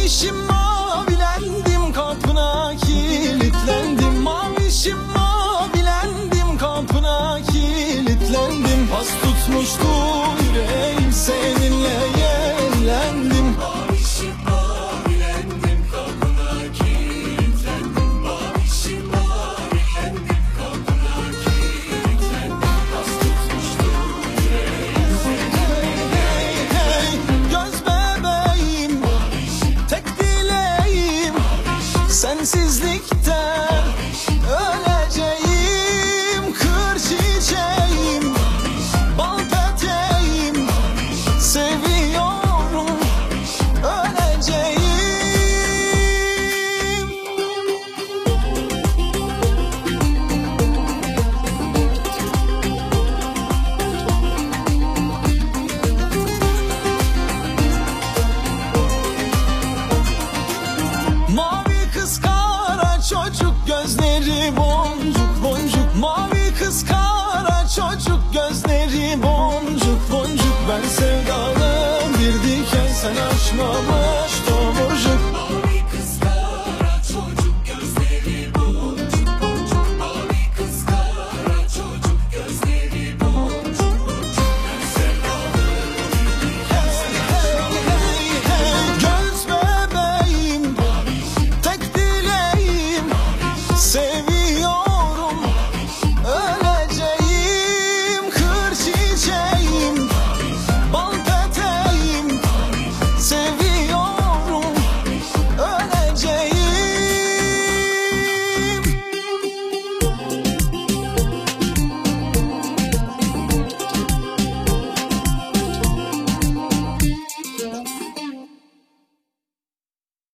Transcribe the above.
Mavişim mavilendim, kapına kilitlendim. Mavişim mavilendim, kapına kilitlendim. Pas tutmuştu yüreğim, seninle yenilendim. Mavişim mavilendim, kapına kilitlendim. Mavişim mavilendim, kapına kilitlendim. Pas tutmuştu yüreğim, seninle yenilendim. Göz bebeğim, tek dileğim sensizlikten öleceğim. Kır çiçeğim, bal peteğim, seviyorum, öleceğim. Mavi kız kara çocuk, gözleri boncuk boncuk. Mavi kız kara çocuk, gözleri boncuk boncuk. Ben sevdalı bir diken, sen açma